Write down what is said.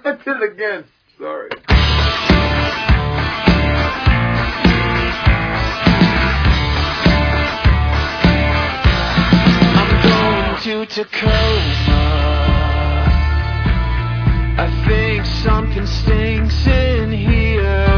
I did it again. Sorry. I'm going to Tacoma. I think something stinks in here.